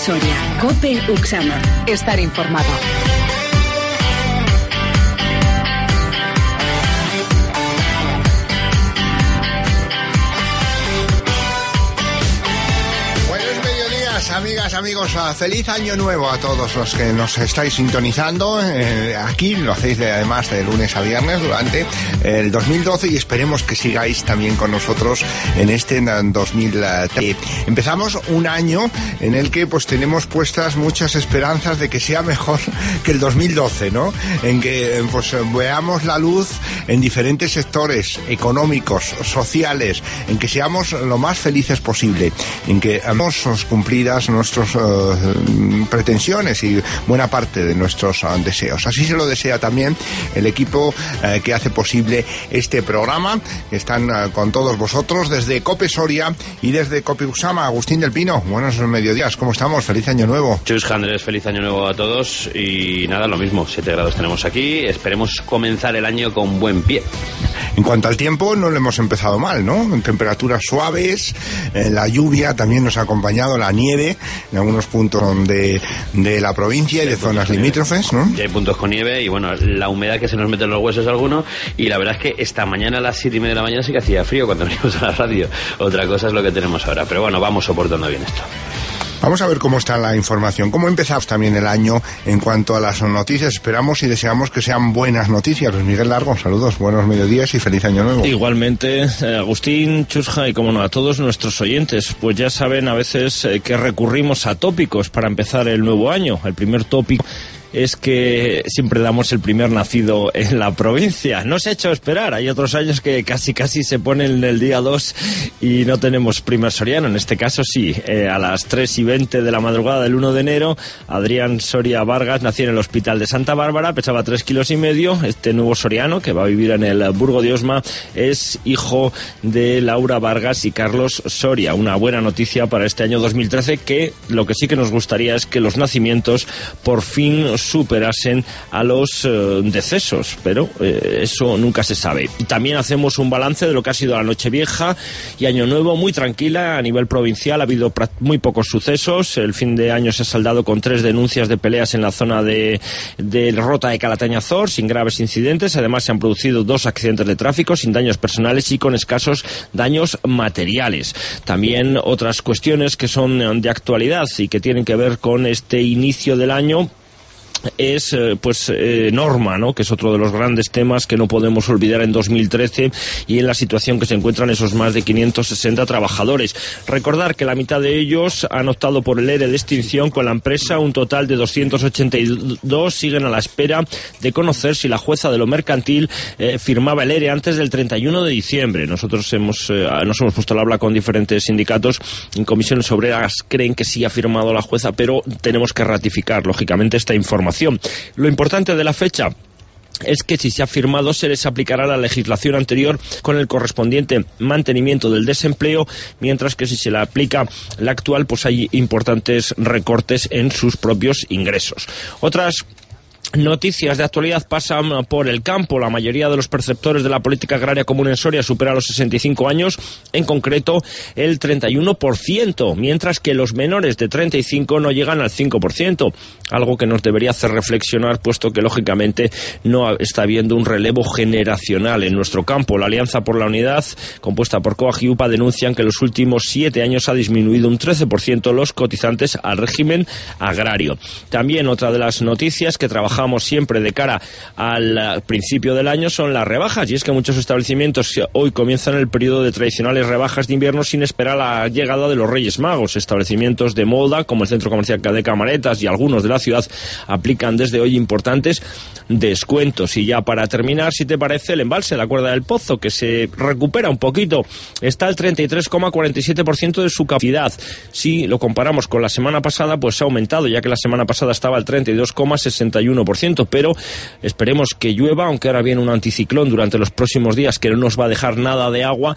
Soria, COPE Uxama. Estar informado. Amigas, amigos, feliz año nuevo a todos los que nos estáis sintonizando. Aquí lo hacéis además de lunes a viernes durante el 2012 y esperemos que sigáis también con nosotros en este 2013. Empezamos un año en el que pues tenemos puestas muchas esperanzas de que sea mejor que el 2012, ¿no? En que pues veamos la luz en diferentes sectores económicos, sociales, en que seamos lo más felices posible, en que hemos cumplidas nuestras pretensiones y buena parte de nuestros deseos. Así se lo desea también el equipo que hace posible este programa. Están con todos vosotros desde COPE Soria y desde COPE Uxama. Agustín del Pino, buenos mediodías, ¿cómo estamos? Feliz año nuevo. Chus Andrés, feliz año nuevo a todos y nada, lo mismo, 7 grados tenemos aquí, esperemos comenzar el año con buen pie. En cuanto al tiempo, no lo hemos empezado mal, ¿no? En temperaturas suaves, la lluvia también nos ha acompañado, la nieve en algunos puntos de la provincia y de zonas limítrofes, ¿no? Ya hay puntos con nieve y bueno, la humedad que se nos mete en los huesos alguno, y la verdad es que esta mañana a las 7:30 de la mañana sí que hacía frío cuando venimos a la radio. Otra cosa es lo que tenemos ahora, pero bueno, vamos soportando bien esto. Vamos a ver cómo está la información, cómo empezamos también el año en cuanto a las noticias. Esperamos y deseamos que sean buenas noticias. Luis Miguel Largo, saludos, buenos mediodías y feliz año nuevo. Igualmente, Agustín, Chusja y como no, a todos nuestros oyentes. Pues ya saben a veces que recurrimos a tópicos para empezar el nuevo año. El primer tópico es que siempre damos el primer nacido en la provincia. No se ha hecho esperar. Hay otros años que casi se ponen el día 2 y no tenemos primer soriano. En este caso sí. A las 3:20 de la madrugada del 1 de enero, Adrián Soria Vargas nació en el Hospital de Santa Bárbara, pesaba 3,5 kilos. Este nuevo soriano, que va a vivir en el Burgo de Osma, es hijo de Laura Vargas y Carlos Soria. Una buena noticia para este año 2013, que lo que sí que nos gustaría es que los nacimientos por fin superasen a los decesos, pero eso nunca se sabe. Y también hacemos un balance de lo que ha sido la Nochevieja y Año Nuevo, muy tranquila a nivel provincial. Ha habido muy pocos sucesos. El fin de año se ha saldado con 3 denuncias de peleas en la zona de Rota de Calatañazor, sin graves incidentes. Además se han producido 2 accidentes de tráfico sin daños personales y con escasos daños materiales. También otras cuestiones que son de actualidad y que tienen que ver con este inicio del año es Norma, ¿no? Que es otro de los grandes temas que no podemos olvidar en 2013 y en la situación que se encuentran esos más de 560 trabajadores. Recordar que la mitad de ellos han optado por el ERE de extinción con la empresa. Un total de 282 siguen a la espera de conocer si la jueza de lo mercantil firmaba el ERE antes del 31 de diciembre. Nosotros nos hemos puesto al habla con diferentes sindicatos. En comisiones obreras creen que sí ha firmado la jueza, pero tenemos que ratificar, lógicamente, esta información. Lo importante de la fecha es que si se ha firmado se les aplicará la legislación anterior con el correspondiente mantenimiento del desempleo, mientras que si se le aplica la actual pues hay importantes recortes en sus propios ingresos. Otras noticias de actualidad pasan por el campo. La mayoría de los perceptores de la política agraria común en Soria supera los 65 años, en concreto el 31%, mientras que los menores de 35 no llegan al 5%, algo que nos debería hacer reflexionar, puesto que lógicamente no está habiendo un relevo generacional en nuestro campo. La Alianza por la Unidad, compuesta por COAG y UPA, denuncian que en los últimos 7 años ha disminuido un 13% los cotizantes al régimen agrario. También otra de las noticias que trabajamos siempre de cara al principio del año son las rebajas, y es que muchos establecimientos hoy comienzan el periodo de tradicionales rebajas de invierno sin esperar la llegada de los Reyes Magos. Establecimientos de moda como el Centro Comercial de Camaretas y algunos de la ciudad aplican desde hoy importantes descuentos. Y ya para terminar, si te parece, el embalse, la Cuerda del Pozo, que se recupera un poquito, está al 33,47% de su capacidad. Si lo comparamos con la semana pasada, pues ha aumentado, ya que la semana pasada estaba al 32,61%. Pero esperemos que llueva, aunque ahora viene un anticiclón durante los próximos días que no nos va a dejar nada de agua,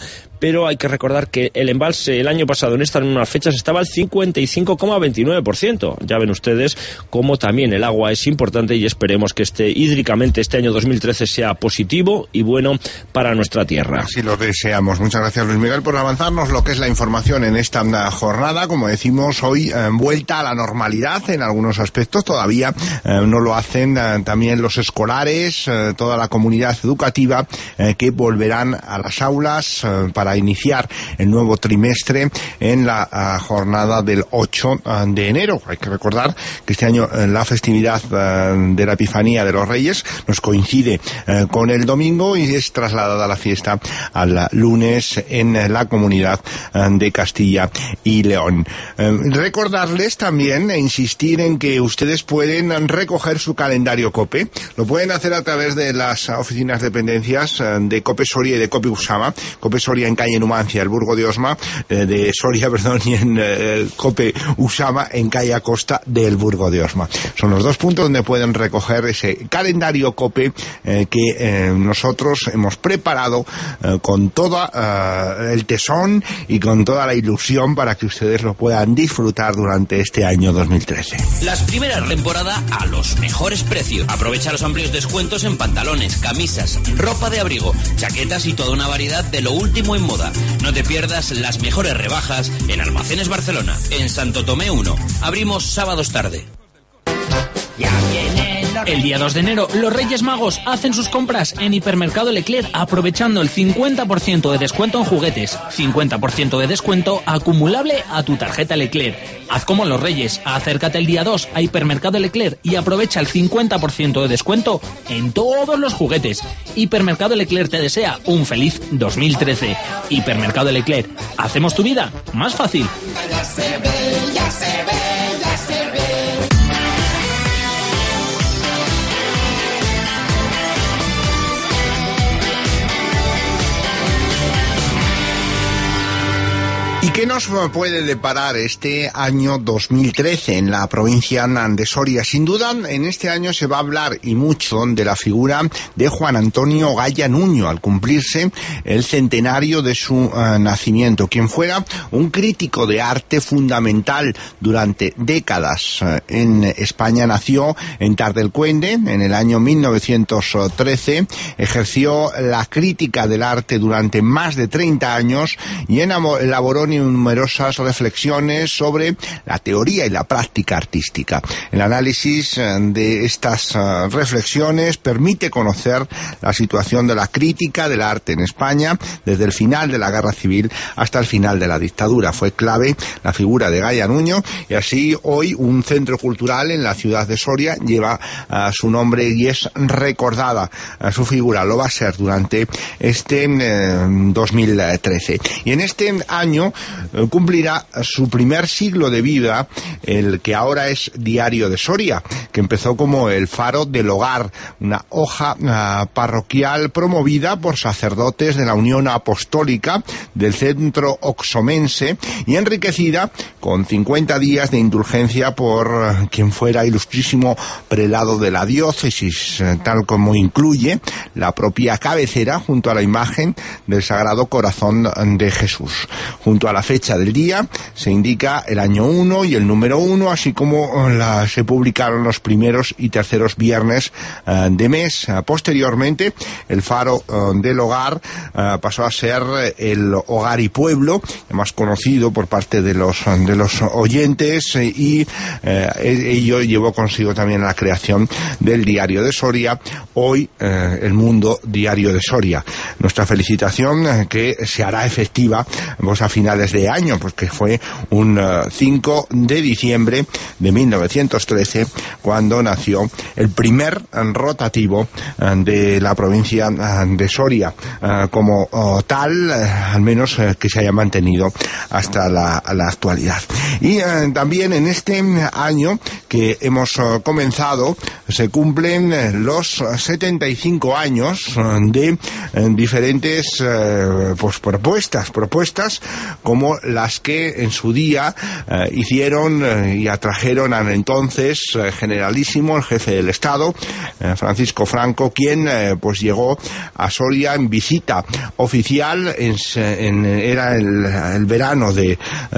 pero hay que recordar que el embalse el año pasado en estas mismas fechas estaba al 55,29%. Ya ven ustedes cómo también el agua es importante y esperemos que hídricamente este año 2013 sea positivo y bueno para nuestra tierra. Así lo deseamos. Muchas gracias, Luis Miguel, por avanzarnos lo que es la información en esta jornada. Como decimos, hoy vuelta a la normalidad en algunos aspectos. Todavía no lo hacen también los escolares, toda la comunidad educativa que volverán a las aulas para iniciar el nuevo trimestre en la jornada del 8 de enero. Hay que recordar que este año la festividad de la Epifanía de los Reyes nos coincide con el domingo y es trasladada la fiesta al lunes en la comunidad de Castilla y León. Recordarles también e insistir en que ustedes pueden recoger su calendario COPE. Lo pueden hacer a través de las oficinas dependencias de COPE Soria y de COPE Usama. COPE Soria en calle Numancia, el Burgo de Osma, de Soria, perdón, y en COPE Usama en calle Acosta del Burgo de Osma. Son los dos puntos donde pueden recoger ese calendario COPE que nosotros hemos preparado con todo el tesón y con toda la ilusión para que ustedes lo puedan disfrutar durante este año 2013. Las primeras temporadas a los mejores precios. Aprovecha los amplios descuentos en pantalones, camisas, ropa de abrigo, chaquetas y toda una variedad de lo último en moda. No te pierdas las mejores rebajas en Almacenes Barcelona, en Santo Tomé 1. Abrimos sábados tarde. El día 2 de enero, los Reyes Magos hacen sus compras en Hipermercado Leclerc aprovechando el 50% de descuento en juguetes, 50% de descuento acumulable a tu tarjeta Leclerc. Haz como los Reyes, acércate el día 2 a Hipermercado Leclerc y aprovecha el 50% de descuento en todos los juguetes. Hipermercado Leclerc te desea un feliz 2013. Hipermercado Leclerc, hacemos tu vida más fácil. Ya se ve, ya se ve, ya se ve. ¿Y qué nos puede deparar este año 2013 en la provincia de Soria? Sin duda, en este año se va a hablar y mucho de la figura de Juan Antonio Gaya Nuño, al cumplirse el centenario de su nacimiento, quien fuera un crítico de arte fundamental durante décadas en España. Nació en Tardelcuende en el año 1913, ejerció la crítica del arte durante más de 30 años y elaboró numerosas reflexiones sobre la teoría y la práctica artística. El análisis de estas reflexiones permite conocer la situación de la crítica del arte en España desde el final de la Guerra Civil hasta el final de la dictadura. Fue clave la figura de Gaya Nuño y así hoy un centro cultural en la ciudad de Soria lleva su nombre y es recordada su figura. Lo va a ser durante este 2013. Y en este año cumplirá su primer siglo de vida el que ahora es Diario de Soria, que empezó como el Faro del Hogar, una hoja parroquial promovida por sacerdotes de la Unión Apostólica del Centro Oxomense y enriquecida con 50 días de indulgencia por quien fuera ilustrísimo prelado de la diócesis, tal como incluye la propia cabecera junto a la imagen del Sagrado Corazón de Jesús. Junto a la fecha del día se indica el año 1 y el número 1, así como se publicaron los primeros y terceros viernes de mes. Posteriormente, el Faro del Hogar pasó a ser el Hogar y Pueblo, más conocido por parte de los oyentes, y ello llevó consigo también la creación del Diario de Soria, hoy el Mundo Diario de Soria. Nuestra felicitación que se hará efectiva pues a finales de año, pues que fue un 5 de diciembre de 1913 cuando nació el primer rotativo de la provincia de Soria, como tal, al menos que se haya mantenido hasta la actualidad. Y también en este año que hemos comenzado se cumplen los 75 años de diferentes pues propuestas como las que en su día hicieron y atrajeron al entonces generalísimo, el jefe del Estado, Francisco Franco, quien pues llegó a Soria en visita oficial, era el verano de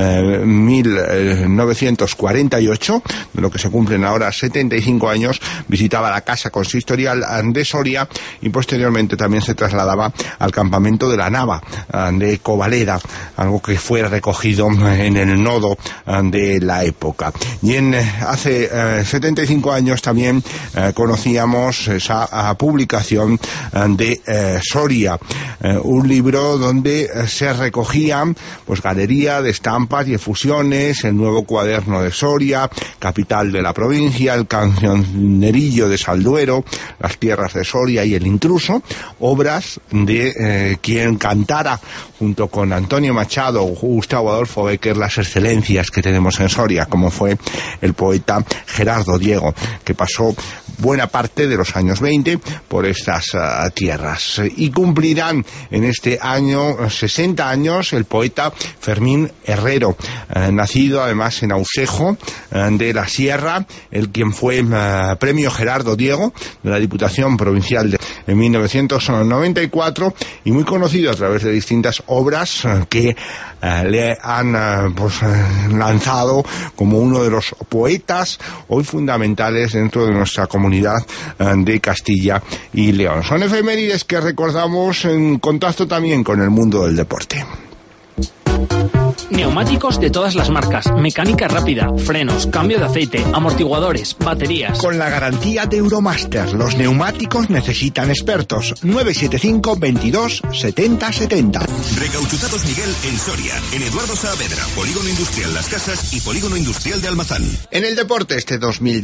1948, de lo que se cumplen ahora 75 años, visitaba la casa consistorial de Soria y posteriormente también se trasladaba al campamento de la Nava de Covaleda, algo que fue recogido en el nodo de la época. Y hace 75 años también conocíamos esa publicación de Soria, un libro donde se recogían pues galería de estampas y efusiones, el nuevo cuaderno de Soria, capital de la provincia, el cancionerillo de Salduero, las tierras de Soria y el intruso, obras de quien cantara junto con Antonio Machado o Gustavo Adolfo Bécquer las excelencias que tenemos en Soria, como fue el poeta Gerardo Diego, que pasó buena parte de los años 20 por estas tierras. Y cumplirán en este año 60 años el poeta Fermín Herrero, nacido además en Ausejo de la Sierra, el quien fue premio Gerardo Diego de la Diputación Provincial en 1994 y muy conocido a través de distintas obras que le han lanzado como uno de los poetas hoy fundamentales dentro de nuestra comunidad de Castilla y León. Son efemérides que recordamos en contacto también con el mundo del deporte. Neumáticos de todas las marcas, mecánica rápida, frenos, cambio de aceite, amortiguadores, baterías. Con la garantía de Euromaster, los neumáticos necesitan expertos. 975 22 70 70. Recauchutados Miguel en Soria, en Eduardo Saavedra, Polígono Industrial Las Casas y Polígono Industrial de Almazán. En el deporte este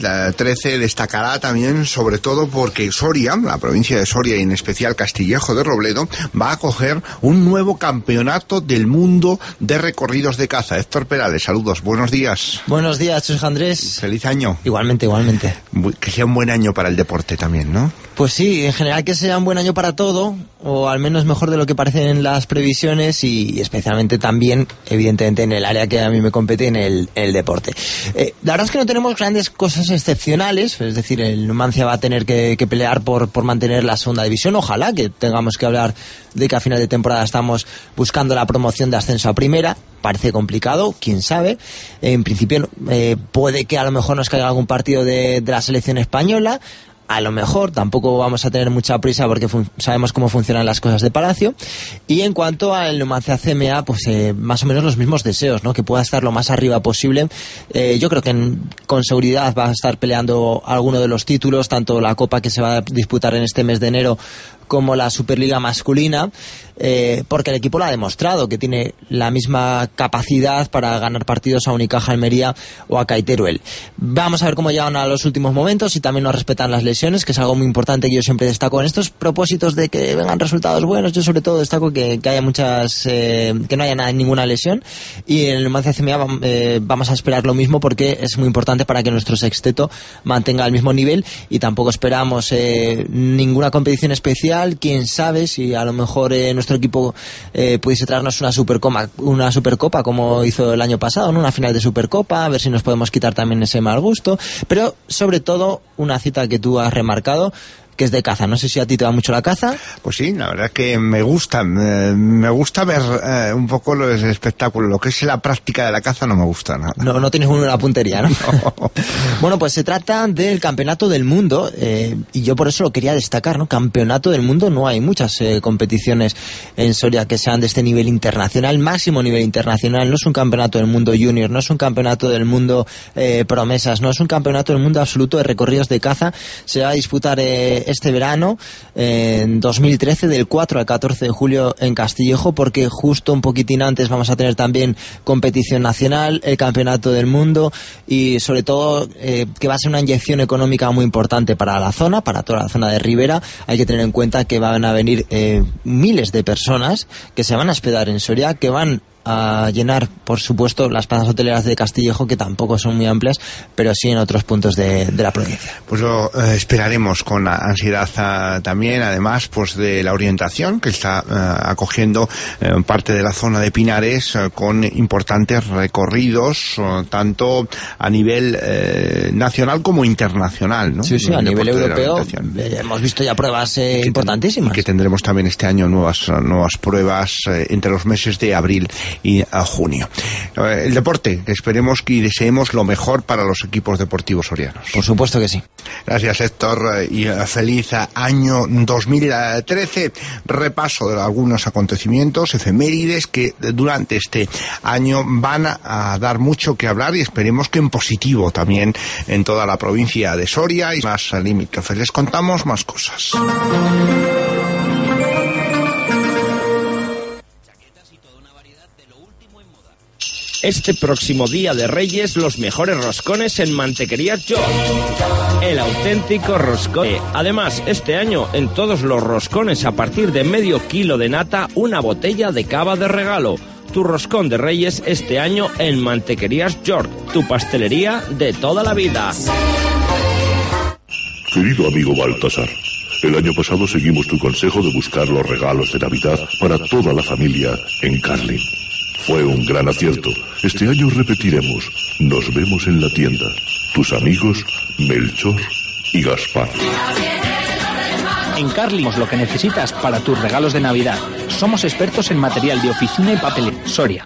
2013 destacará también, sobre todo porque Soria, la provincia de Soria y en especial Castillejo de Robledo, va a acoger un nuevo campeonato del mundo de recorridos de caza. Héctor Perales, saludos, buenos días. Buenos días, Chus Andrés. Feliz año. Igualmente. Que sea un buen año para el deporte también, ¿no? Pues sí, en general que sea un buen año para todo, o al menos mejor de lo que parecen las previsiones, y especialmente también, evidentemente, en el área que a mí me compete, en el deporte. La verdad es que no tenemos grandes cosas excepcionales, es decir, el Numancia va a tener que pelear por mantener la segunda división. Ojalá que tengamos que hablar de que a final de temporada estamos buscando la promoción de ascenso a primera. Parece complicado, quién sabe. En principio puede que a lo mejor nos caiga algún partido de la selección española. A lo mejor tampoco vamos a tener mucha prisa porque sabemos cómo funcionan las cosas de Palacio. Y en cuanto al Numancia CMA, pues más o menos los mismos deseos, ¿no? Que pueda estar lo más arriba posible. Yo creo que con seguridad va a estar peleando alguno de los títulos, tanto la Copa que se va a disputar en este mes de enero como la Superliga masculina, porque el equipo lo ha demostrado, que tiene la misma capacidad para ganar partidos a Unicaja Almería o a Caiteruel. Vamos a ver cómo llegan a los últimos momentos y también nos respetan las lesiones, que es algo muy importante que yo siempre destaco en estos propósitos de que vengan resultados buenos. Yo sobre todo destaco que haya muchas, que no haya ninguna lesión, y en el Numancia CMA vamos a esperar lo mismo, porque es muy importante para que nuestro sexteto mantenga el mismo nivel, y tampoco esperamos ninguna competición especial. Quién sabe si a lo mejor nuestro equipo pudiese traernos una supercopa como hizo el año pasado, ¿no? Una final de Supercopa, a ver si nos podemos quitar también ese mal gusto, pero sobre todo una cita que tú has remarcado, que es de caza. No sé si a ti te va mucho la caza. Pues sí, la verdad que me gusta ver un poco el espectáculo. Lo que es la práctica de la caza no me gusta nada. No tienes una puntería, ¿no? No. Bueno, pues se trata del Campeonato del Mundo, y yo por eso lo quería destacar, ¿no? Campeonato del Mundo, no hay muchas competiciones en Soria que sean de este nivel internacional, máximo nivel internacional. No es un Campeonato del Mundo Junior, no es un Campeonato del Mundo Promesas, no es un Campeonato del Mundo absoluto de recorridos de caza. Se va a disputar este verano, en 2013, del 4 al 14 de julio en Castillejo, porque justo un poquitín antes vamos a tener también competición nacional, el Campeonato del Mundo, y sobre todo que va a ser una inyección económica muy importante para la zona, para toda la zona de Ribera. Hay que tener en cuenta que van a venir miles de personas que se van a hospedar en Soria, que van a llenar, por supuesto, las plazas hoteleras de Castillejo, que tampoco son muy amplias, pero sí en otros puntos de la provincia. Pues lo esperaremos con ansiedad también, además pues de la orientación que está acogiendo parte de la zona de Pinares con importantes recorridos, tanto a nivel nacional como internacional, ¿no? Sí, a nivel europeo hemos visto ya pruebas importantísimas. Y que tendremos también este año nuevas pruebas entre los meses de abril y junio. El deporte, que esperemos y deseemos lo mejor para los equipos deportivos sorianos. Por supuesto que sí. Gracias, Héctor, y feliz año 2013. Repaso de algunos acontecimientos, efemérides, que durante este año van a dar mucho que hablar, y esperemos que en positivo también en toda la provincia de Soria y más limítrofes. Les contamos más cosas. Este próximo día de Reyes, los mejores roscones en Mantequerías George. El auténtico roscón. Además, este año, en todos los roscones, a partir de medio kilo de nata, una botella de cava de regalo. Tu roscón de Reyes este año en Mantequerías George, tu pastelería de toda la vida. Querido amigo Baltasar, el año pasado seguimos tu consejo de buscar los regalos de Navidad para toda la familia en Carlin. Fue un gran acierto. Este año repetiremos. Nos vemos en la tienda. Tus amigos Melchor y Gaspar. En Carlin, lo que necesitas para tus regalos de Navidad. Somos expertos en material de oficina y papel. Soria.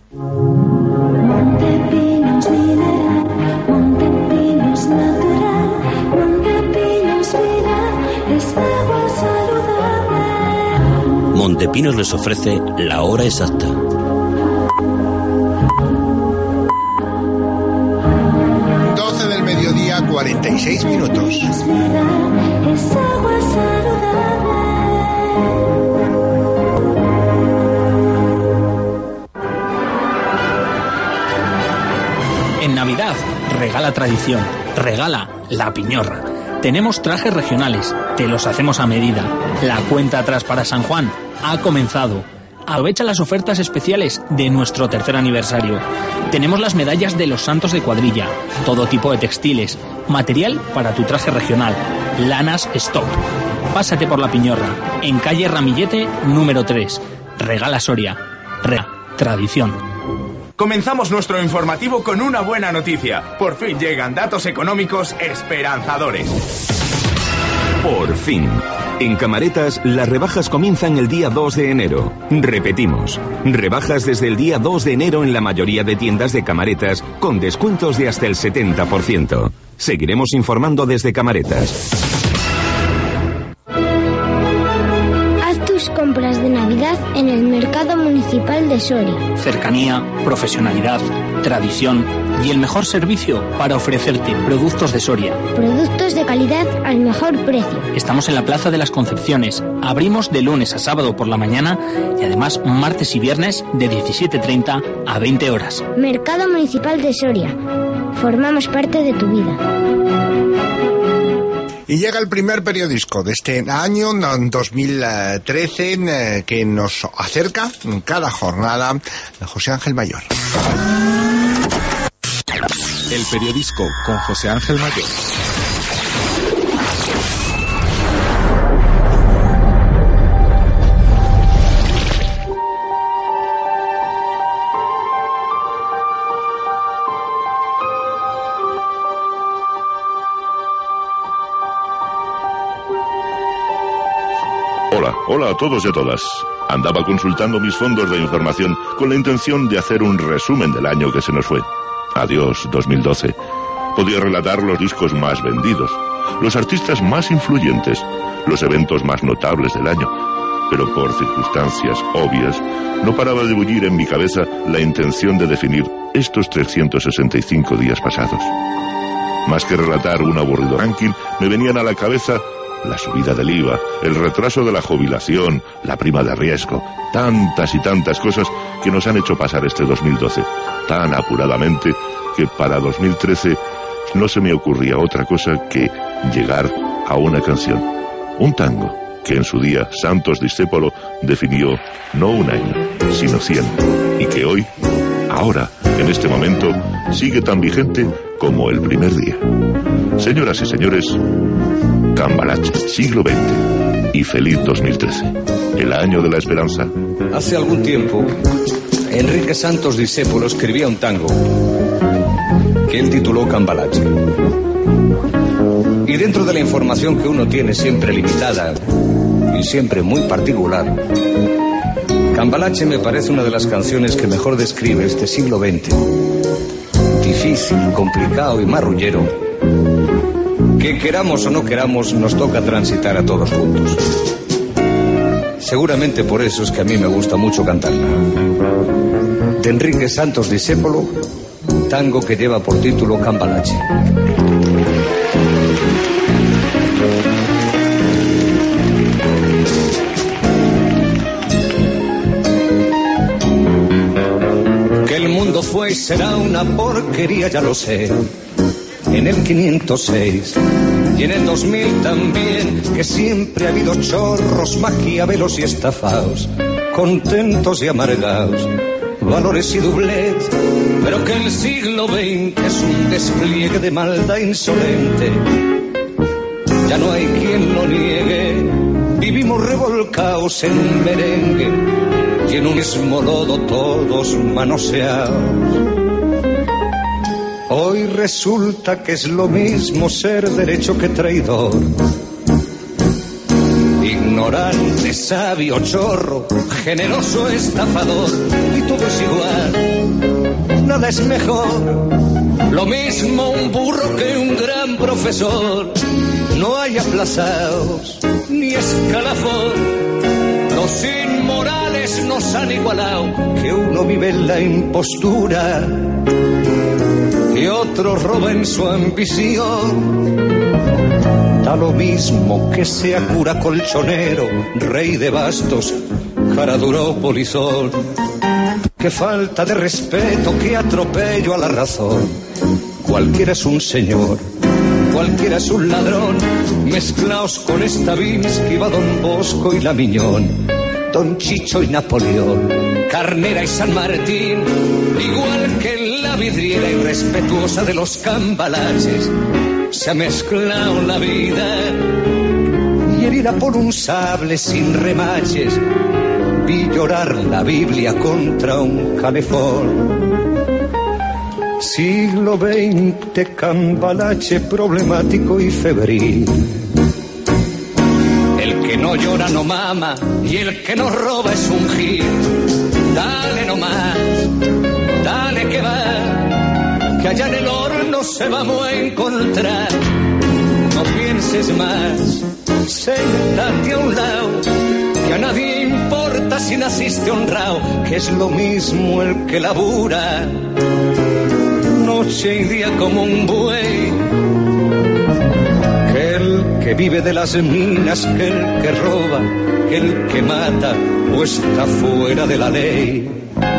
Montepinos les ofrece la hora exacta. 46 minutos. En Navidad, regala tradición, regala la piñorra. Tenemos trajes regionales, te los hacemos a medida. La cuenta atrás para San Juan ha comenzado. Aprovecha las ofertas especiales de nuestro 3er aniversario. Tenemos las medallas de los santos de cuadrilla, todo tipo de textiles, material para tu traje regional, lanas stock. Pásate por la Piñorra, en calle Ramillete, número 3. Regala Soria. Tradición. Comenzamos nuestro informativo con una buena noticia. Por fin llegan datos económicos esperanzadores. Por fin. En Camaretas, las rebajas comienzan el día 2 de enero. Repetimos, rebajas desde el día 2 de enero en la mayoría de tiendas de Camaretas, con descuentos de hasta el 70%. Seguiremos informando desde Camaretas. Haz tus compras de Navidad en el Mercado Municipal de Soria. Cercanía, profesionalidad, tradición y el mejor servicio para ofrecerte productos de Soria. Productos de calidad al mejor precio. Estamos en la Plaza de las Concepciones. Abrimos de lunes a sábado por la mañana y además martes y viernes de 17:30 a 20 horas. Mercado Municipal de Soria. Formamos parte de tu vida. Y llega el primer periodisco de este año 2013 que nos acerca en cada jornada de José Ángel Mayor. El periodisco con José Ángel Mayor. Hola a todos y a todas. Andaba consultando mis fondos de información con la intención de hacer un resumen del año que se nos fue. Adiós, 2012. Podía relatar los discos más vendidos, los artistas más influyentes, los eventos más notables del año. Pero por circunstancias obvias, no paraba de bullir en mi cabeza la intención de definir estos 365 días pasados. Más que relatar un aburrido ranking, me venían a la cabeza la subida del IVA, el retraso de la jubilación, la prima de riesgo, tantas y tantas cosas que nos han hecho pasar este 2012 tan apuradamente que para 2013 no se me ocurría otra cosa que llegar a una canción, un tango que en su día Santos Discépolo definió no un año, sino 100, y que hoy ahora, en este momento, sigue tan vigente como el primer día. Señoras y señores, Cambalache, siglo XX y feliz 2013, el año de la esperanza. Hace algún tiempo, Enrique Santos Discépolo escribía un tango que él tituló Cambalache. Y dentro de la información que uno tiene siempre limitada y siempre muy particular, Cambalache me parece una de las canciones que mejor describe este siglo XX, difícil, complicado y marrullero, que queramos o no queramos nos toca transitar a todos juntos. Seguramente por eso es que a mí me gusta mucho cantarla. De Enrique Santos Discépolo, tango que lleva por título Cambalache. Que el mundo fue y será una porquería, ya lo sé. En el 506 y en el 2000 también, que siempre ha habido chorros, maquiavelos y estafados, contentos y amargados, valores y doblez, pero que el siglo XX es un despliegue de maldad insolente. Ya no hay quien lo niegue, vivimos revolcados en un merengue y en un mismo lodo todos manoseados. Hoy resulta que es lo mismo ser derecho que traidor, ignorante, sabio, chorro, generoso, estafador, y todo es igual, nada es mejor. Lo mismo un burro que un gran profesor, no hay aplazados ni escalafón. Los inmorales nos han igualado, que uno vive en la impostura y otro roba en su ambición. Da lo mismo que sea cura colchonero, rey de bastos, cara duro polizón. Qué falta de respeto, qué atropello a la razón. Cualquiera es un señor, cualquiera es un ladrón. Mezclaos con Stravinsky, va Don Bosco y la Miñón, Don Chicho y Napoleón, Carnera y San Martín. Igual que en la vidriera irrespetuosa de los cambalaches, se ha mezclado la vida y herida por un sable sin remaches. Vi llorar la Biblia contra un calefón. Siglo XX, cambalache problemático y febril. El que no llora no mama y el que no roba es un gil. Dale nomás, dale que va, que allá en el horno se vamos a encontrar. No pienses más, séntate a un lado, que a nadie importa si naciste honrado, que es lo mismo el que labura noche y día como un buey, que el que vive de las minas, que el que roba, que el que mata o está fuera de la ley.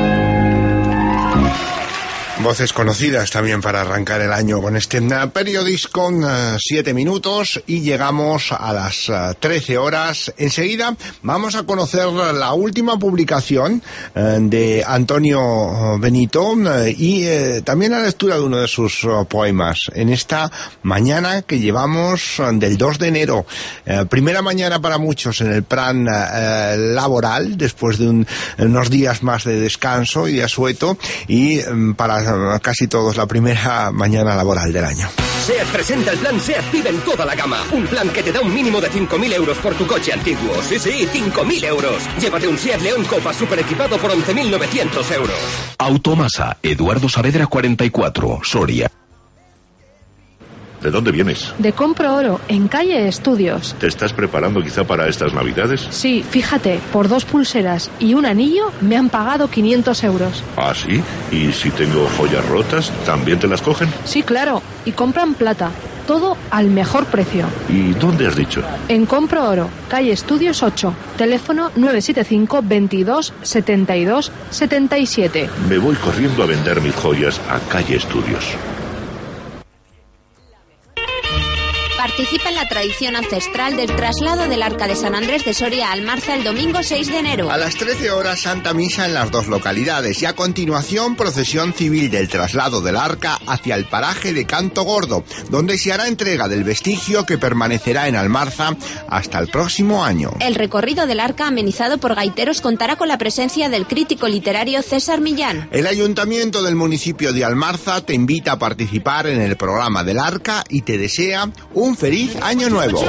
Voces conocidas también para arrancar el año con este periodisco, 7 minutos y llegamos a las 13 horas. Enseguida vamos a conocer la última publicación de Antonio Benito y también la lectura de uno de sus poemas en esta mañana que llevamos del 2 de enero. Primera mañana para muchos en el plan laboral, después de unos días más de descanso y de asueto, y para casi todos la primera mañana laboral del año. SEAT presenta el plan SEAT PIB en toda la gama. Un plan que te da un mínimo de 5.000 euros por tu coche antiguo. Sí, 5.000 euros. Llévate un SEAT León Copa super equipado por 11.900 euros. Automasa, Eduardo Saavedra 44, Soria. ¿De dónde vienes? De Compro Oro, en calle Estudios. ¿Te estás preparando quizá para estas Navidades? Sí, fíjate, por 2 pulseras y un anillo me han pagado 500 euros. ¿Ah, sí? ¿Y si tengo joyas rotas, también te las cogen? Sí, claro, y compran plata. Todo al mejor precio. ¿Y dónde has dicho? En Compro Oro, calle Estudios 8, teléfono 975 22 72 77. Me voy corriendo a vender mis joyas a calle Estudios. participa en la tradición ancestral del traslado del Arca de San Andrés de Soria a Almarza el domingo 6 de enero. A las 13 horas Santa Misa en las dos localidades y a continuación procesión civil del traslado del Arca hacia el paraje de Canto Gordo, donde se hará entrega del vestigio que permanecerá en Almarza hasta el próximo año. El recorrido del Arca, amenizado por gaiteros, contará con la presencia del crítico literario César Millán. El Ayuntamiento del municipio de Almarza te invita a participar en el programa del Arca y te desea un feliz año nuevo.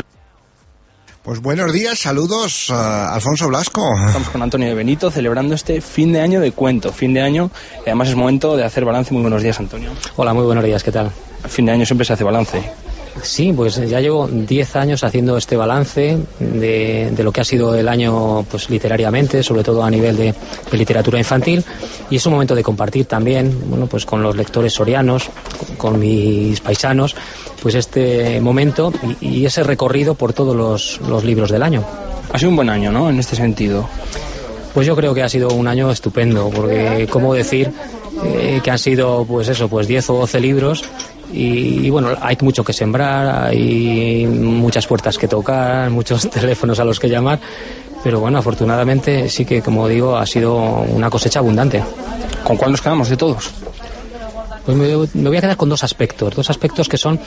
Pues buenos días, saludos, Alfonso Blasco. Estamos con Antonio de Benito celebrando este fin de año de cuento, fin de año, y además es momento de hacer balance. Muy buenos días, Antonio. Hola, muy buenos días, ¿qué tal? Fin de año siempre se hace balance. Sí, pues ya llevo 10 años haciendo este balance de lo que ha sido el año, pues literariamente, sobre todo a nivel de literatura infantil, y es un momento de compartir también, bueno, pues con los lectores sorianos, con mis paisanos, pues este momento y ese recorrido por todos los libros del año. Ha sido un buen año, ¿no?, en este sentido. Pues yo creo que ha sido un año estupendo, porque cómo decir que han sido, pues eso, pues 10 o 12 libros. Y bueno, hay mucho que sembrar, hay muchas puertas que tocar, muchos teléfonos a los que llamar, pero bueno, afortunadamente sí que, como digo, ha sido una cosecha abundante. ¿Con cuál nos quedamos de todos? Pues me voy a quedar con dos aspectos que son,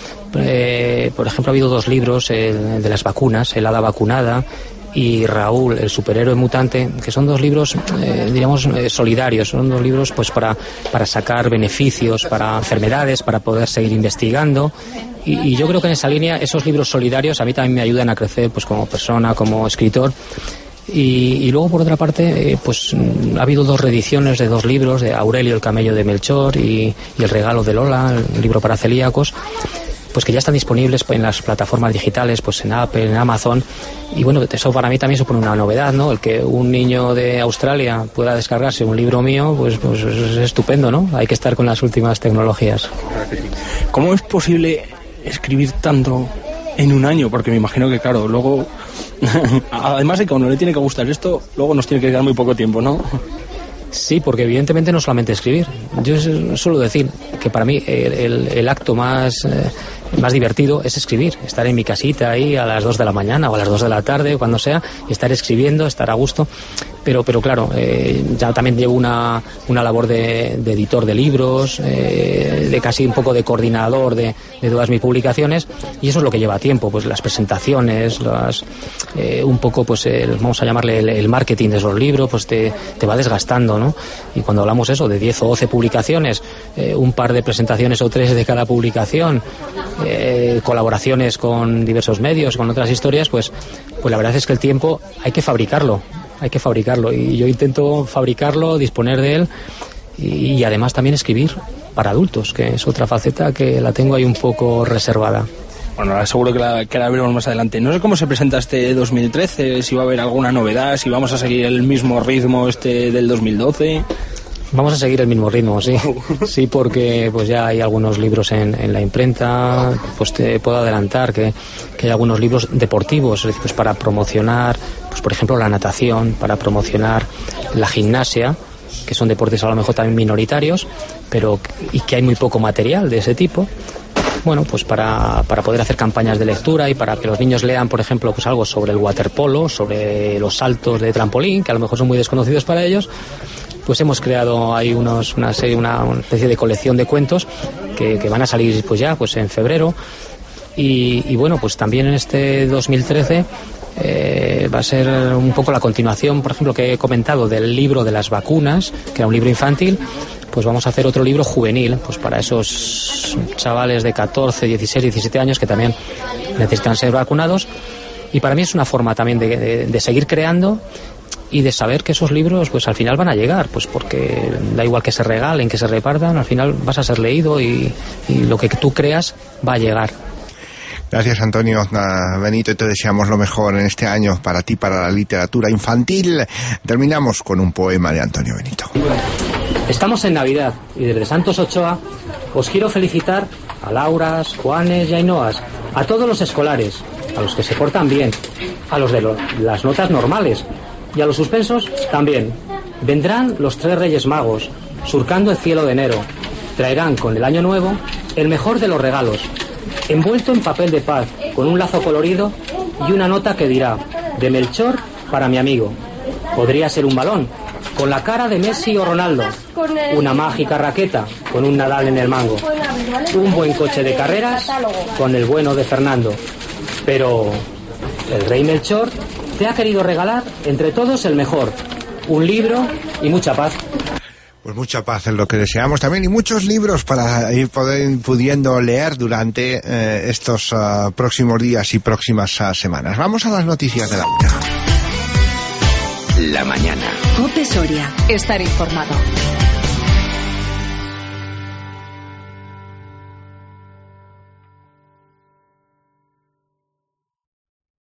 por ejemplo, ha habido 2 libros de las vacunas, El hada vacunada y Raúl, el superhéroe mutante, que son 2 libros, diríamos, solidarios, son 2 libros pues para sacar beneficios para enfermedades, para poder seguir investigando, y yo creo que en esa línea esos libros solidarios a mí también me ayudan a crecer pues como persona, como escritor. Y luego, por otra parte, pues ha habido 2 reediciones de 2 libros, de Aurelio, el camello de Melchor, y El regalo de Lola, el libro para celíacos, pues que ya están disponibles en las plataformas digitales, pues en Apple, en Amazon, y bueno, eso para mí también supone una novedad, ¿no? El que un niño de Australia pueda descargarse un libro mío, pues es estupendo, ¿no? Hay que estar con las últimas tecnologías. ¿Cómo es posible escribir tanto en un año? Porque me imagino que, claro, luego, además de que a uno le tiene que gustar esto, luego nos tiene que quedar muy poco tiempo, ¿no? Sí, porque evidentemente no solamente escribir. Yo suelo decir que para mí el acto más divertido es escribir, estar en mi casita ahí a las 2 de la mañana o a las 2 de la tarde o cuando sea, y estar escribiendo, estar a gusto. Pero claro, ya también llevo una labor de editor de libros, de casi un poco de coordinador de todas mis publicaciones, y eso es lo que lleva tiempo, pues las presentaciones, un poco pues vamos a llamarle el marketing de esos libros, pues te va desgastando, ¿no? Y cuando hablamos eso de 10 o 12 publicaciones, un par de presentaciones o 3 de cada publicación, colaboraciones con diversos medios, con otras historias, pues la verdad es que el tiempo hay que fabricarlo, y yo intento fabricarlo, disponer de él, y además también escribir para adultos, que es otra faceta que la tengo ahí un poco reservada. Bueno, seguro que la veremos más adelante. No sé cómo se presenta este 2013, si va a haber alguna novedad, si vamos a seguir el mismo ritmo del 2012... Vamos a seguir el mismo ritmo, sí. Sí, porque pues ya hay algunos libros en la imprenta, pues te puedo adelantar que hay algunos libros deportivos, es decir, pues para promocionar, pues por ejemplo la natación, para promocionar la gimnasia, que son deportes a lo mejor también minoritarios, y que hay muy poco material de ese tipo. Bueno, pues para poder hacer campañas de lectura y para que los niños lean, por ejemplo, pues algo sobre el waterpolo, sobre los saltos de trampolín, que a lo mejor son muy desconocidos para ellos, pues hemos creado ahí una especie de colección de cuentos que van a salir pues ya pues en febrero, y bueno, pues también en este 2013 va a ser un poco la continuación, por ejemplo, que he comentado del libro de las vacunas, que era un libro infantil. Pues vamos a hacer otro libro juvenil, pues para esos chavales de 14, 16, 17 años que también necesitan ser vacunados, y para mí es una forma también de seguir creando y de saber que esos libros pues al final van a llegar, pues porque da igual que se regalen, que se repartan, al final vas a ser leído y lo que tú creas va a llegar. Gracias, Antonio Benito, y te deseamos lo mejor en este año para ti, para la literatura infantil. Terminamos con un poema de Antonio Benito. Estamos en Navidad y desde Santos Ochoa os quiero felicitar a Lauras, Juanes y Ainhoas, a todos los escolares, a los que se portan bien, a los de las notas normales y a los suspensos también. Vendrán los 3 Reyes Magos, surcando el cielo de enero. Traerán con el año nuevo el mejor de los regalos, envuelto en papel de paz, con un lazo colorido y una nota que dirá: de Melchor para mi amigo. Podría ser un balón, con la cara de Messi o Ronaldo, una mágica raqueta, con un Nadal en el mango, un buen coche de carreras, con el bueno de Fernando. Pero el rey Melchor te ha querido regalar entre todos el mejor, un libro y mucha paz. Pues mucha paz es lo que deseamos también, y muchos libros para ir pudiendo leer durante estos próximos días y próximas semanas. Vamos a las noticias de la una. La mañana. COPE Soria. Estar informado.